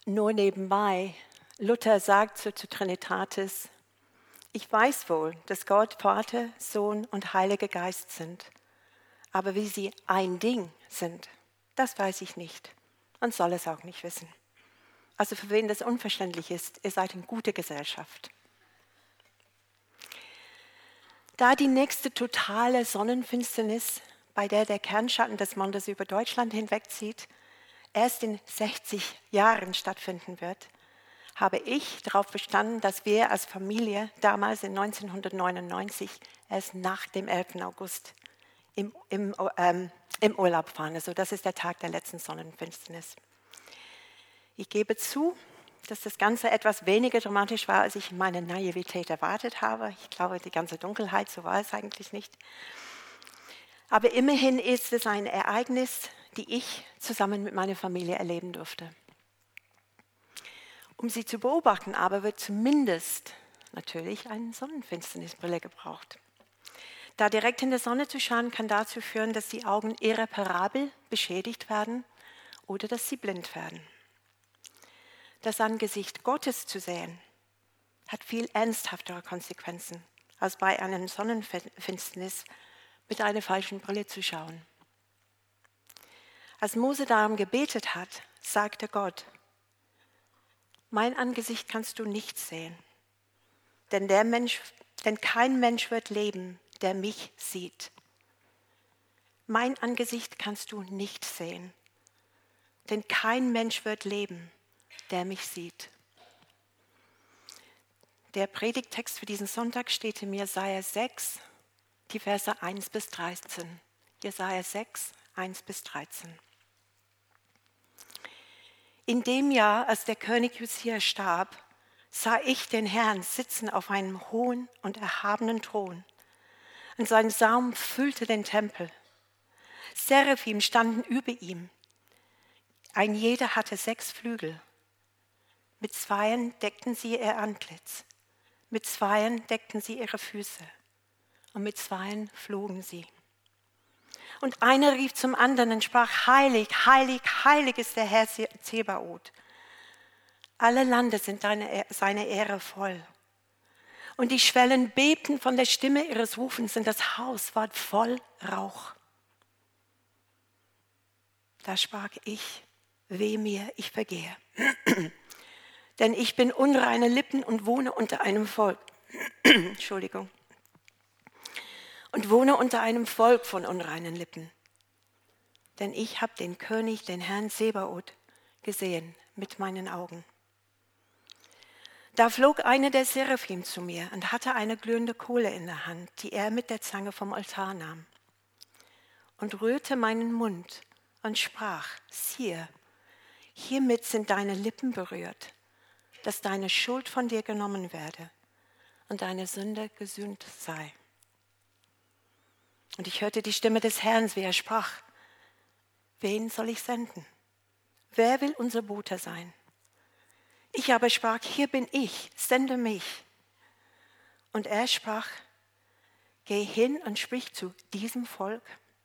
Nur nebenbei, Luther sagt zu Trinitatis: Ich weiß wohl, dass Gott Vater, Sohn und Heiliger Geist sind. Aber wie sie ein Ding sind, das weiß ich nicht und soll es auch nicht wissen. Also für wen das unverständlich ist, ihr seid in guter Gesellschaft. Da die nächste totale Sonnenfinsternis, bei der der Kernschatten des Mondes über Deutschland hinwegzieht, erst in 60 Jahren stattfinden wird, habe ich darauf bestanden, dass wir als Familie damals in 1999 erst nach dem 11. August im Urlaub fahren. Also das ist der Tag der letzten Sonnenfinsternis. Ich gebe zu, dass das Ganze etwas weniger dramatisch war, als ich in meiner Naivität erwartet habe. Ich glaube, die ganze Dunkelheit, so war es eigentlich nicht. Aber immerhin ist es ein Ereignis, die ich zusammen mit meiner Familie erleben durfte. Um sie zu beobachten aber wird zumindest natürlich eine Sonnenfinsternisbrille gebraucht. Da direkt in der Sonne zu schauen, kann dazu führen, dass die Augen irreparabel beschädigt werden oder dass sie blind werden. Das Angesicht Gottes zu sehen, hat viel ernsthaftere Konsequenzen, als bei einer Sonnenfinsternis mit einer falschen Brille zu schauen. Als Mose darum gebetet hat, sagte Gott: Mein Angesicht kannst du nicht sehen, denn kein Mensch wird leben, der mich sieht. Mein Angesicht kannst du nicht sehen, denn kein Mensch wird leben, der mich sieht. Der Predigttext für diesen Sonntag steht in Jesaja 6, die Verse 1 bis 13. Jesaja 6, 1 bis 13. In dem Jahr, als der König Josia starb, sah ich den Herrn sitzen auf einem hohen und erhabenen Thron. Und sein Saum füllte den Tempel. Seraphim standen über ihm. Ein jeder hatte 6 Flügel. Mit zweien deckten sie ihr Antlitz. Mit zweien deckten sie ihre Füße. Und mit zweien flogen sie. Und einer rief zum anderen und sprach: Heilig, heilig, heilig ist der Herr Zebaoth. Alle Lande sind seine Ehre voll. Und die Schwellen bebten von der Stimme ihres Rufens und das Haus ward voll Rauch. Da sprach ich: Weh mir, ich vergehe. Denn ich bin unreine Lippen und wohne unter einem Volk. Entschuldigung. Und wohne unter einem Volk von unreinen Lippen. Denn ich habe den König, den Herrn Zebaoth, gesehen mit meinen Augen. Da flog einer der Seraphim zu mir und hatte eine glühende Kohle in der Hand, die er mit der Zange vom Altar nahm. Und rührte meinen Mund und sprach: Siehe, hiermit sind deine Lippen berührt, dass deine Schuld von dir genommen werde und deine Sünde gesühnt sei. Und ich hörte die Stimme des Herrn, wie er sprach: Wen soll ich senden? Wer will unser Bote sein? Ich aber sprach: Hier bin ich, sende mich. Und er sprach: Geh hin und sprich zu diesem Volk.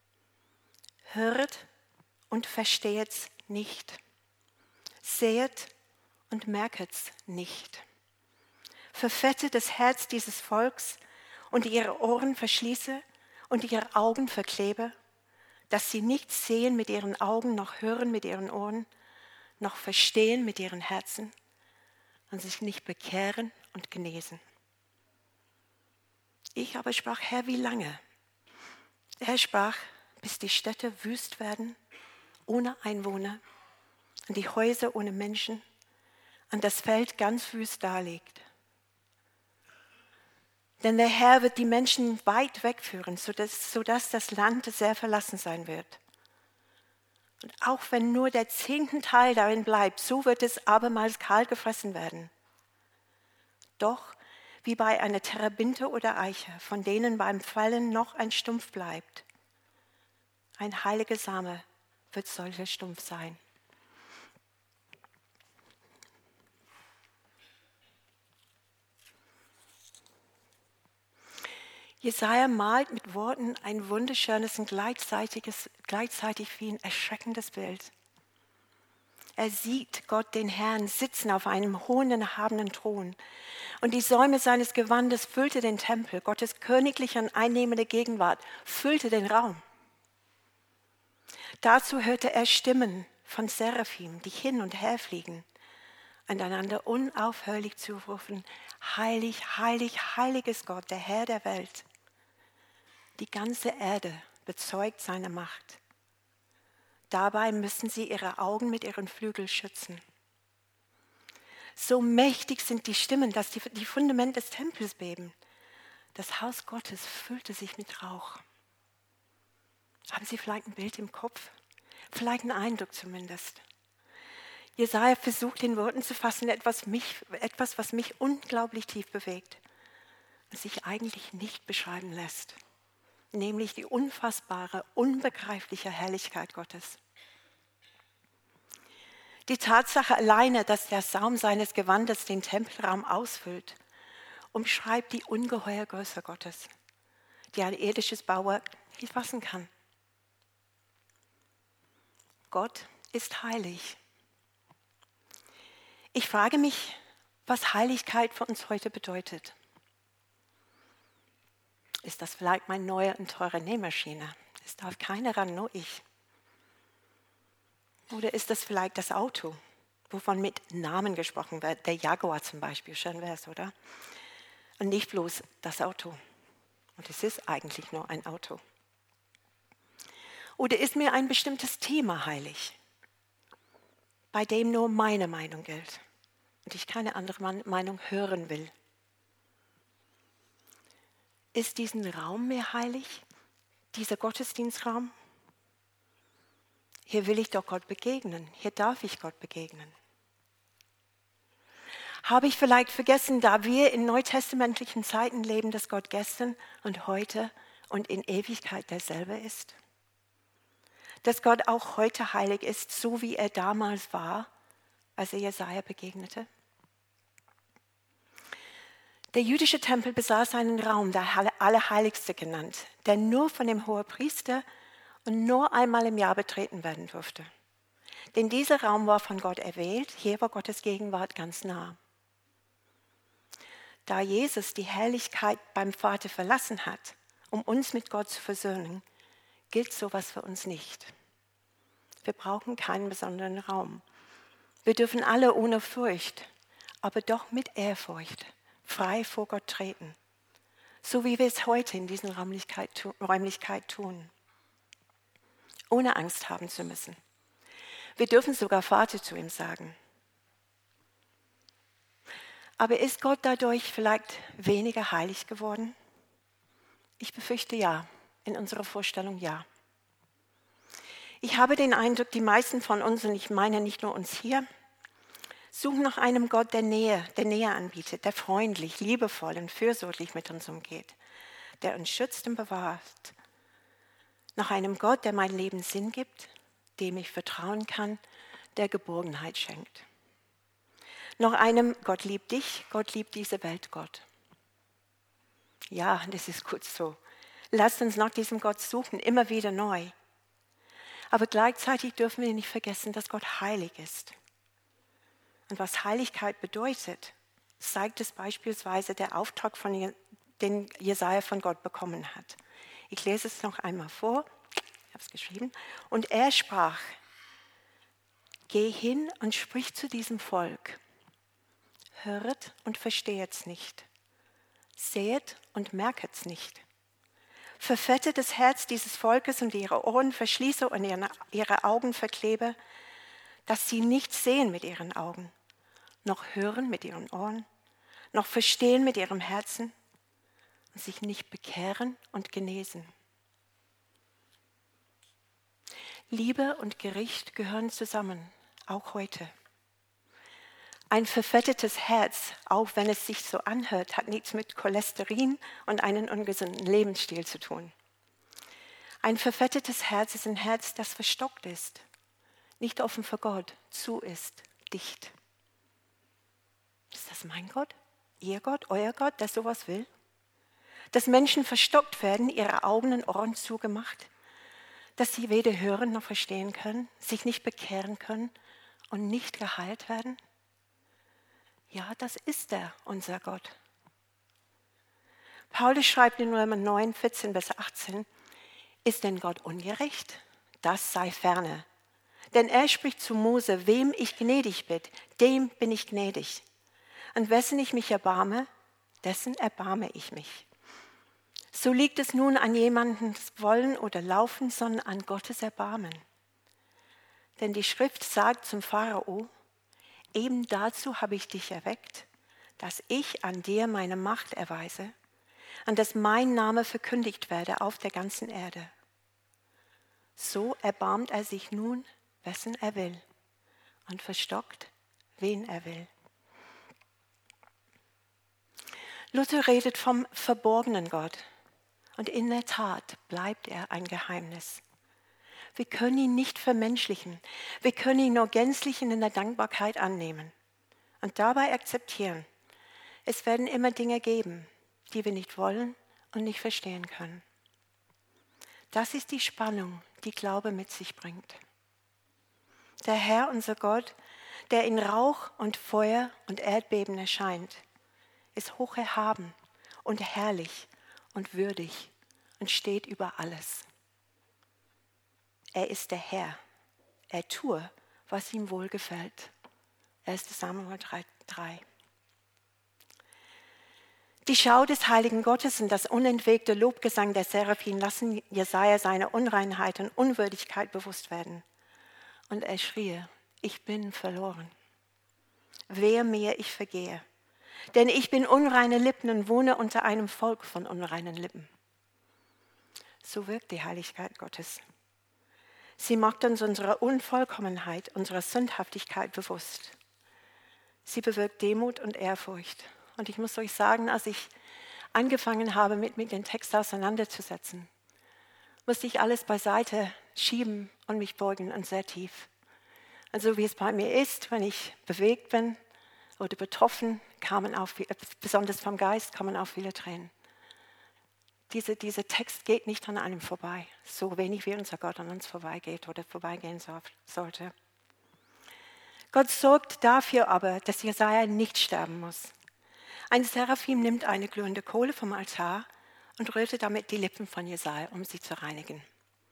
Hört und versteht's nicht. Sehet und merket's nicht. Verfette das Herz dieses Volks und ihre Ohren verschließe und ihre Augen verklebe, dass sie nicht sehen mit ihren Augen, noch hören mit ihren Ohren, noch verstehen mit ihren Herzen und sich nicht bekehren und genesen. Ich aber sprach: Herr, wie lange? Er sprach: Bis die Städte wüst werden, ohne Einwohner, und die Häuser ohne Menschen, und das Feld ganz wüst daliegt. Denn der Herr wird die Menschen weit wegführen, sodass das Land sehr verlassen sein wird. Und auch wenn nur der 10. Teil darin bleibt, so wird es abermals kahl gefressen werden. Doch wie bei einer Terebinte oder Eiche, von denen beim Fallen noch ein Stumpf bleibt. Ein heiliger Same wird solcher Stumpf sein. Jesaja malt mit Worten ein wunderschönes und gleichzeitig wie ein erschreckendes Bild. Er sieht Gott, den Herrn, sitzen auf einem hohen, erhabenen Thron. Und die Säume seines Gewandes füllte den Tempel. Gottes königliche und einnehmende Gegenwart füllte den Raum. Dazu hörte er Stimmen von Seraphim, die hin und her fliegen, einander unaufhörlich zurufen: Heilig, heilig, heilig ist Gott, der Herr der Welt. Die ganze Erde bezeugt seine Macht. Dabei müssen sie ihre Augen mit ihren Flügeln schützen. So mächtig sind die Stimmen, dass die Fundamente des Tempels beben. Das Haus Gottes füllte sich mit Rauch. Haben Sie vielleicht ein Bild im Kopf? Vielleicht einen Eindruck zumindest. Jesaja versucht in Worten zu fassen, etwas, was mich unglaublich tief bewegt und sich eigentlich nicht beschreiben lässt. Nämlich die unfassbare, unbegreifliche Herrlichkeit Gottes. Die Tatsache alleine, dass der Saum seines Gewandes den Tempelraum ausfüllt, umschreibt die ungeheure Größe Gottes, die ein irdisches Bauwerk nicht fassen kann. Gott ist heilig. Ich frage mich, was Heiligkeit für uns heute bedeutet. Ist das vielleicht meine neue und teure Nähmaschine? Es darf keiner ran, nur ich. Oder ist das vielleicht das Auto, wovon mit Namen gesprochen wird? Der Jaguar zum Beispiel, schön wäre es, oder? Und nicht bloß das Auto. Und es ist eigentlich nur ein Auto. Oder ist mir ein bestimmtes Thema heilig, bei dem nur meine Meinung gilt und ich keine andere Meinung hören will? Ist diesen Raum mir heilig, dieser Gottesdienstraum? Hier will ich doch Gott begegnen, hier darf ich Gott begegnen. Habe ich vielleicht vergessen, da wir in neutestamentlichen Zeiten leben, dass Gott gestern und heute und in Ewigkeit derselbe ist? Dass Gott auch heute heilig ist, so wie er damals war, als er Jesaja begegnete? Der jüdische Tempel besaß einen Raum, der Allerheiligste genannt, der nur von dem Hohepriester und nur einmal im Jahr betreten werden durfte. Denn dieser Raum war von Gott erwählt, hier war Gottes Gegenwart ganz nah. Da Jesus die Herrlichkeit beim Vater verlassen hat, um uns mit Gott zu versöhnen, gilt sowas für uns nicht. Wir brauchen keinen besonderen Raum. Wir dürfen alle ohne Furcht, aber doch mit Ehrfurcht frei vor Gott treten, so wie wir es heute in diesen Räumlichkeit tun, ohne Angst haben zu müssen. Wir dürfen sogar Vater zu ihm sagen. Aber ist Gott dadurch vielleicht weniger heilig geworden? Ich befürchte ja, in unserer Vorstellung ja. Ich habe den Eindruck, die meisten von uns, und ich meine nicht nur uns hier, suchen nach einem Gott, der Nähe anbietet, der freundlich, liebevoll und fürsorglich mit uns umgeht, der uns schützt und bewahrt. Nach einem Gott, der mein Leben Sinn gibt, dem ich vertrauen kann, der Geborgenheit schenkt. Nach einem Gott liebt dich, Gott liebt diese Welt, Gott. Ja, das ist gut so. Lasst uns nach diesem Gott suchen, immer wieder neu. Aber gleichzeitig dürfen wir nicht vergessen, dass Gott heilig ist. Und was Heiligkeit bedeutet, zeigt es beispielsweise der Auftrag, den Jesaja von Gott bekommen hat. Ich lese es noch einmal vor, ich habe es geschrieben. Und er sprach: Geh hin und sprich zu diesem Volk. Höret und verstehet's nicht. Sehet und merket's nicht. Verfette das Herz dieses Volkes und ihre Ohren verschließe und ihre Augen verklebe, dass sie nicht sehen mit ihren Augen, noch hören mit ihren Ohren, noch verstehen mit ihrem Herzen und sich nicht bekehren und genesen. Liebe und Gericht gehören zusammen, auch heute. Ein verfettetes Herz, auch wenn es sich so anhört, hat nichts mit Cholesterin und einem ungesunden Lebensstil zu tun. Ein verfettetes Herz ist ein Herz, das verstockt ist, nicht offen für Gott, zu ist, dicht. Ist das mein Gott, ihr Gott, euer Gott, der sowas will? Dass Menschen verstockt werden, ihre Augen und Ohren zugemacht, dass sie weder hören noch verstehen können, sich nicht bekehren können und nicht geheilt werden? Ja, das ist er, unser Gott. Paulus schreibt in Römer 9, 14 bis 18, ist denn Gott ungerecht? Das sei ferne. Denn er spricht zu Mose, wem ich gnädig bin, dem bin ich gnädig. An wessen ich mich erbarme, dessen erbarme ich mich. So liegt es nun an jemandem Wollen oder Laufen, sondern an Gottes Erbarmen. Denn die Schrift sagt zum Pharao, eben dazu habe ich dich erweckt, dass ich an dir meine Macht erweise, an dass mein Name verkündigt werde auf der ganzen Erde. So erbarmt er sich nun, wessen er will, und verstockt, wen er will. Luther redet vom verborgenen Gott. Und in der Tat bleibt er ein Geheimnis. Wir können ihn nicht vermenschlichen. Wir können ihn nur gänzlich in der Dankbarkeit annehmen und dabei akzeptieren. Es werden immer Dinge geben, die wir nicht wollen und nicht verstehen können. Das ist die Spannung, die Glaube mit sich bringt. Der Herr, unser Gott, der in Rauch und Feuer und Erdbeben erscheint, ist hoch erhaben und herrlich und würdig und steht über alles. Er ist der Herr. Er tue, was ihm wohlgefällt. 1. Samuel 3. Die Schau des heiligen Gottes und das unentwegte Lobgesang der Seraphim lassen Jesaja seine Unreinheit und Unwürdigkeit bewusst werden. Und er schrie, ich bin verloren. Wehe mir, ich vergehe. Denn ich bin unreine Lippen und wohne unter einem Volk von unreinen Lippen. So wirkt die Heiligkeit Gottes. Sie macht uns unsere Unvollkommenheit, unsere Sündhaftigkeit bewusst. Sie bewirkt Demut und Ehrfurcht. Und ich muss euch sagen, als ich angefangen habe, mit dem Text auseinanderzusetzen, musste ich alles beiseite schieben und mich beugen und sehr tief. Also wie es bei mir ist, wenn ich bewegt bin oder betroffen, besonders vom Geist, kamen auch viele Tränen. Dieser Text geht nicht an einem vorbei, so wenig wie unser Gott an uns vorbeigeht oder vorbeigehen sollte. Gott sorgt dafür aber, dass Jesaja nicht sterben muss. Ein Seraphim nimmt eine glühende Kohle vom Altar und rührte damit die Lippen von Jesaja, um sie zu reinigen.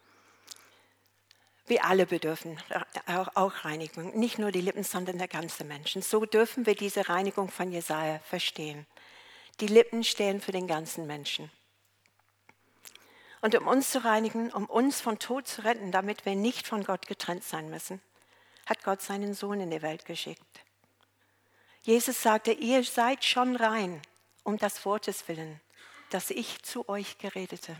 Wir alle bedürfen auch Reinigung, nicht nur die Lippen, sondern der ganze Mensch. So dürfen wir diese Reinigung von Jesaja verstehen. Die Lippen stehen für den ganzen Menschen. Und um uns zu reinigen, um uns vom Tod zu retten, damit wir nicht von Gott getrennt sein müssen, hat Gott seinen Sohn in die Welt geschickt. Jesus sagte, ihr seid schon rein, um des Wortes willen, das ich zu euch geredete.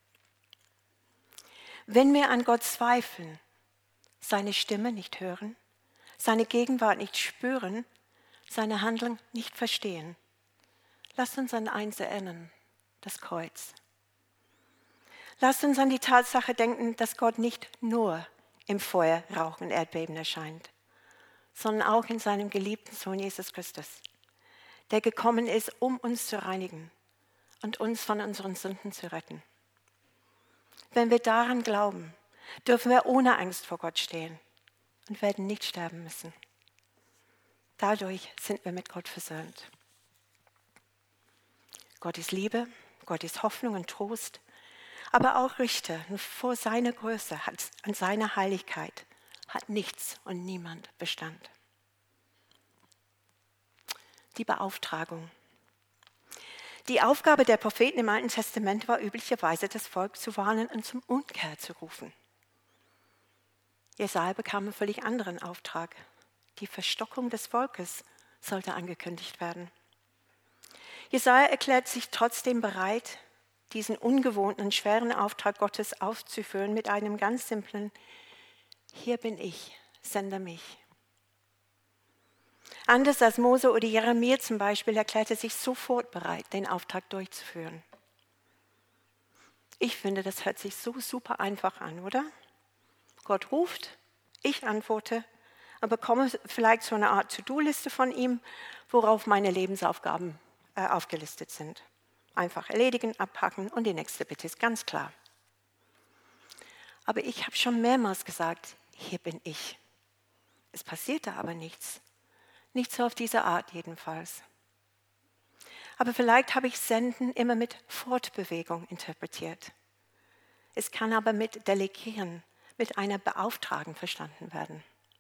Wenn wir an Gott zweifeln, seine Stimme nicht hören, seine Gegenwart nicht spüren, seine Handlung nicht verstehen, lasst uns an eins erinnern, das Kreuz. Lasst uns an die Tatsache denken, dass Gott nicht nur im Feuer, Rauch und Erdbeben erscheint, sondern auch in seinem geliebten Sohn Jesus Christus, der gekommen ist, um uns zu reinigen und uns von unseren Sünden zu retten. Wenn wir daran glauben, dürfen wir ohne Angst vor Gott stehen und werden nicht sterben müssen. Dadurch sind wir mit Gott versöhnt. Gott ist Liebe, Gott ist Hoffnung und Trost, aber auch Richter. Und vor seiner Größe, an seiner Heiligkeit hat nichts und niemand Bestand. Die Beauftragung. Die Aufgabe der Propheten im Alten Testament war üblicherweise, das Volk zu warnen und zum Umkehr zu rufen. Jesaja bekam einen völlig anderen Auftrag. Die Verstockung des Volkes sollte angekündigt werden. Jesaja erklärt sich trotzdem bereit, diesen ungewohnten und schweren Auftrag Gottes auszuführen mit einem ganz simplen: Hier bin ich, sende mich. Anders als Mose oder Jeremia zum Beispiel erklärte er sich sofort bereit, den Auftrag durchzuführen. Ich finde, das hört sich so super einfach an, oder? Gott ruft, ich antworte, aber bekomme vielleicht so eine Art To-Do-Liste von ihm, worauf meine Lebensaufgaben aufgelistet sind. Einfach erledigen, abpacken und die nächste Bitte ist ganz klar. Aber ich habe schon mehrmals gesagt, hier bin ich. Es passierte aber nichts. Nicht so auf diese Art jedenfalls. Aber vielleicht habe ich Senden immer mit Fortbewegung interpretiert. Es kann aber mit Delegieren, mit einer Beauftragung verstanden werden.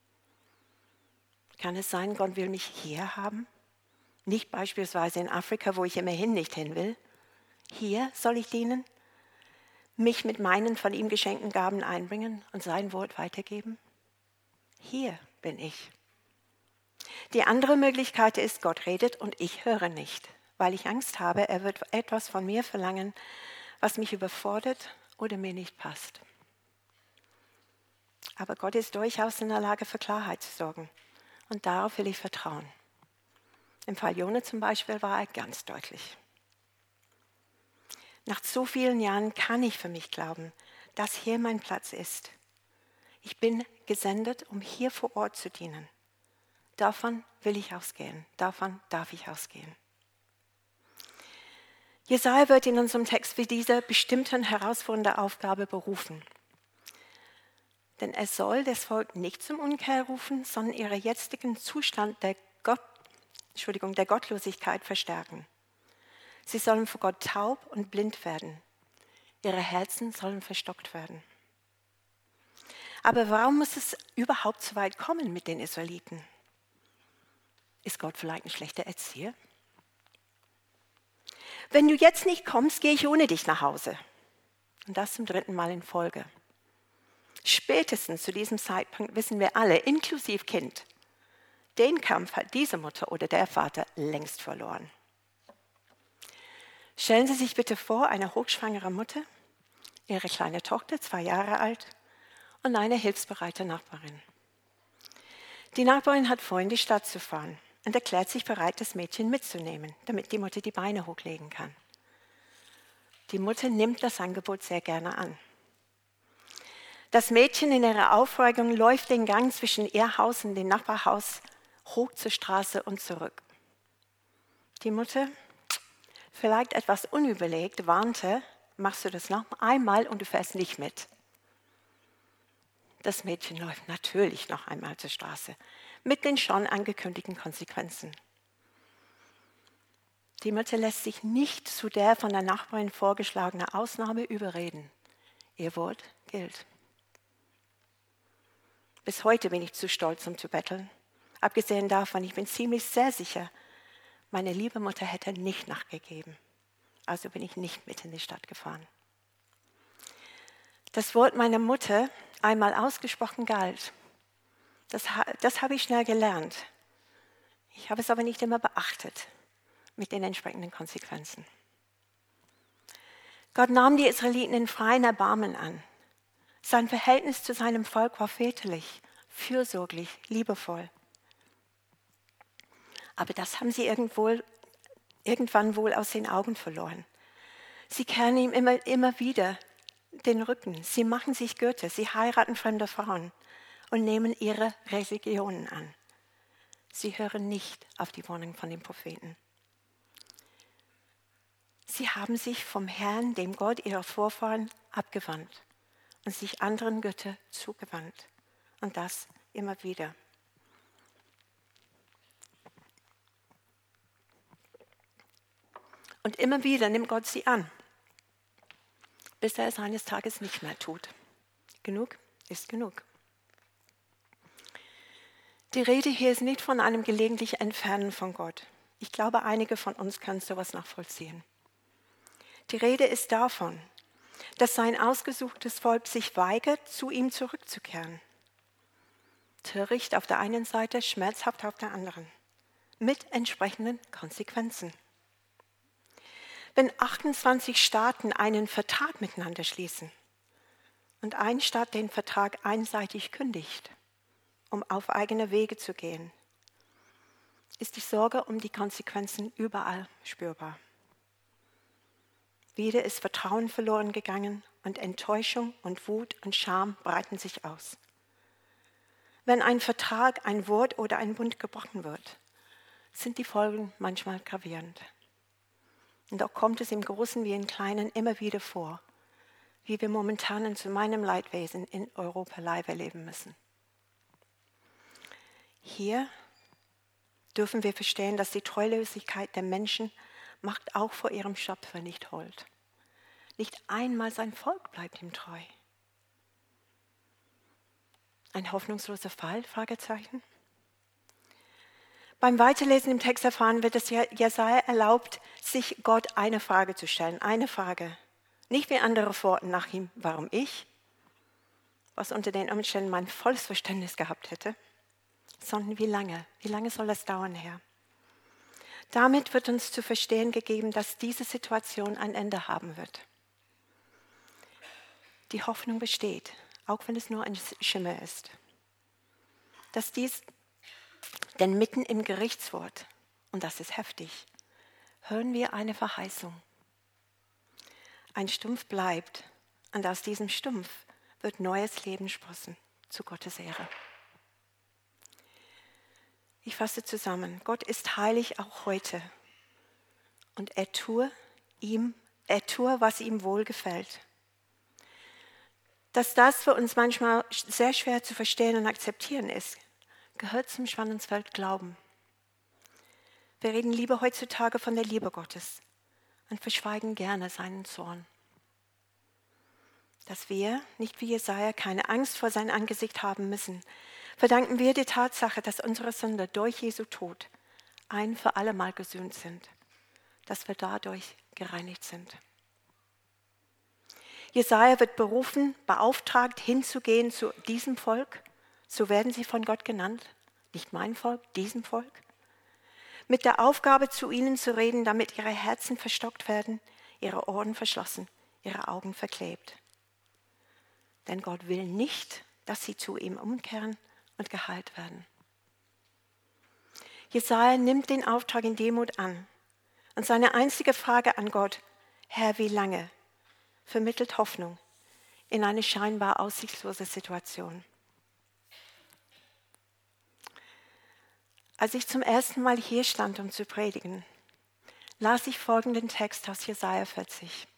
Kann es sein, Gott will mich hier haben? Nicht beispielsweise in Afrika, wo ich immerhin nicht hin will. Hier soll ich dienen, mich mit meinen von ihm geschenkten Gaben einbringen und sein Wort weitergeben. Hier bin ich. Die andere Möglichkeit ist, Gott redet und ich höre nicht, weil ich Angst habe, er wird etwas von mir verlangen, was mich überfordert oder mir nicht passt. Aber Gott ist durchaus in der Lage, für Klarheit zu sorgen. Und darauf will ich vertrauen. Im Fall Jona zum Beispiel war er ganz deutlich. Nach so vielen Jahren kann ich für mich glauben, dass hier mein Platz ist. Ich bin gesendet, um hier vor Ort zu dienen. Davon will ich ausgehen. Davon darf ich ausgehen. Jesaja wird in unserem Text für diese bestimmten herausfordernde Aufgabe berufen. Denn er soll das Volk nicht zum Umkehr rufen, sondern ihren jetzigen Zustand der Gottlosigkeit verstärken. Sie sollen vor Gott taub und blind werden. Ihre Herzen sollen verstockt werden. Aber warum muss es überhaupt so weit kommen mit den Israeliten? Ist Gott vielleicht ein schlechter Erzieher? Wenn du jetzt nicht kommst, gehe ich ohne dich nach Hause. Und das zum 3. Mal in Folge. Spätestens zu diesem Zeitpunkt wissen wir alle, inklusive Kind, den Kampf hat diese Mutter oder der Vater längst verloren. Stellen Sie sich bitte vor, eine hochschwangere Mutter, ihre kleine Tochter, 2 Jahre alt, und eine hilfsbereite Nachbarin. Die Nachbarin hat vor, in die Stadt zu fahren und erklärt sich bereit, das Mädchen mitzunehmen, damit die Mutter die Beine hochlegen kann. Die Mutter nimmt das Angebot sehr gerne an. Das Mädchen in ihrer Aufregung läuft den Gang zwischen ihr Haus und dem Nachbarhaus hoch zur Straße und zurück. Die Mutter, vielleicht etwas unüberlegt, warnte, machst du das noch einmal und du fährst nicht mit. Das Mädchen läuft natürlich noch einmal zur Straße, mit den schon angekündigten Konsequenzen. Die Mutter lässt sich nicht zu der von der Nachbarin vorgeschlagenen Ausnahme überreden. Ihr Wort gilt. Bis heute bin ich zu stolz, um zu betteln. Abgesehen davon, ich bin ziemlich sehr sicher, meine liebe Mutter hätte nicht nachgegeben. Also bin ich nicht mit in die Stadt gefahren. Das Wort meiner Mutter, einmal ausgesprochen, galt. Das habe ich schnell gelernt. Ich habe es aber nicht immer beachtet, mit den entsprechenden Konsequenzen. Gott nahm die Israeliten in freien Erbarmen an. Sein Verhältnis zu seinem Volk war väterlich, fürsorglich, liebevoll. Aber das haben sie irgendwann wohl aus den Augen verloren. Sie kehren ihm immer wieder den Rücken. Sie machen sich Götter, sie heiraten fremde Frauen und nehmen ihre Religionen an. Sie hören nicht auf die Warnung von den Propheten. Sie haben sich vom Herrn, dem Gott ihrer Vorfahren, abgewandt und sich anderen Göttern zugewandt. Und das immer wieder. Und immer wieder nimmt Gott sie an, bis er es eines Tages nicht mehr tut. Genug ist genug. Die Rede hier ist nicht von einem gelegentlichen Entfernen von Gott. Ich glaube, einige von uns können sowas nachvollziehen. Die Rede ist davon, dass sein ausgesuchtes Volk sich weigert, zu ihm zurückzukehren. Töricht auf der einen Seite, schmerzhaft auf der anderen, mit entsprechenden Konsequenzen. Wenn 28 Staaten einen Vertrag miteinander schließen und ein Staat den Vertrag einseitig kündigt, um auf eigene Wege zu gehen, ist die Sorge um die Konsequenzen überall spürbar. Wieder ist Vertrauen verloren gegangen und Enttäuschung und Wut und Scham breiten sich aus. Wenn ein Vertrag, ein Wort oder ein Bund gebrochen wird, sind die Folgen manchmal gravierend. Und auch kommt es im Großen wie im Kleinen immer wieder vor, wie wir momentan zu meinem Leidwesen in Europa live erleben müssen. Hier dürfen wir verstehen, dass die Treulosigkeit der Menschen macht auch vor ihrem Schöpfer nicht hold. Nicht einmal sein Volk bleibt ihm treu. Ein hoffnungsloser Fall? Fragezeichen. Beim Weiterlesen im Text erfahren wir, dass Jesaja erlaubt, sich Gott eine Frage zu stellen. Eine Frage. Nicht wie andere Worten nach ihm, warum ich? Was unter den Umständen mein volles Verständnis gehabt hätte. Sondern wie lange? Wie lange soll das dauern, Herr? Damit wird uns zu verstehen gegeben, dass diese Situation ein Ende haben wird. Die Hoffnung besteht, auch wenn es nur ein Schimmer ist. Dass dies, denn mitten im Gerichtswort, und das ist heftig, hören wir eine Verheißung. Ein Stumpf bleibt, und aus diesem Stumpf wird neues Leben sprossen, zu Gottes Ehre. Ich fasse zusammen, Gott ist heilig auch heute, und er tue, was ihm wohlgefällt. Dass das für uns manchmal sehr schwer zu verstehen und akzeptieren ist, gehört zum Spannungsfeld Glauben. Wir reden lieber heutzutage von der Liebe Gottes und verschweigen gerne seinen Zorn. Dass wir, nicht wie Jesaja, keine Angst vor sein Angesicht haben müssen, verdanken wir der Tatsache, dass unsere Sünder durch Jesu Tod ein für alle Mal gesühnt sind, dass wir dadurch gereinigt sind. Jesaja wird berufen, beauftragt, hinzugehen zu diesem Volk, so werden sie von Gott genannt, nicht mein Volk, diesem Volk, mit der Aufgabe, zu ihnen zu reden, damit ihre Herzen verstockt werden, ihre Ohren verschlossen, ihre Augen verklebt. Denn Gott will nicht, dass sie zu ihm umkehren und geheilt werden. Jesaja nimmt den Auftrag in Demut an und seine einzige Frage an Gott, Herr, wie lange, vermittelt Hoffnung in eine scheinbar aussichtslose Situation. Als ich zum ersten Mal hier stand, um zu predigen, las ich folgenden Text aus Jesaja 40.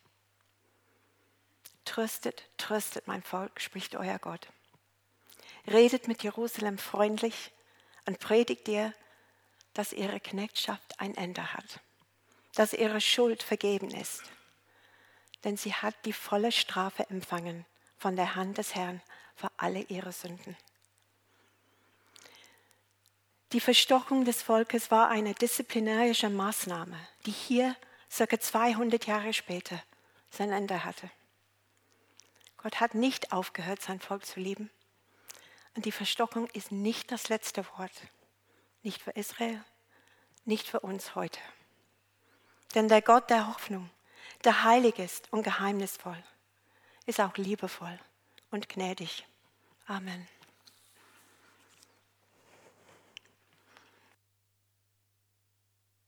Tröstet, tröstet mein Volk, spricht euer Gott. Redet mit Jerusalem freundlich und predigt ihr, dass ihre Knechtschaft ein Ende hat, dass ihre Schuld vergeben ist. Denn sie hat die volle Strafe empfangen von der Hand des Herrn für alle ihre Sünden. Die Verstockung des Volkes war eine disziplinarische Maßnahme, die hier ca. 200 Jahre später sein Ende hatte. Gott hat nicht aufgehört, sein Volk zu lieben. Und die Verstockung ist nicht das letzte Wort. Nicht für Israel, nicht für uns heute. Denn der Gott der Hoffnung, der heilig ist und geheimnisvoll, ist auch liebevoll und gnädig. Amen.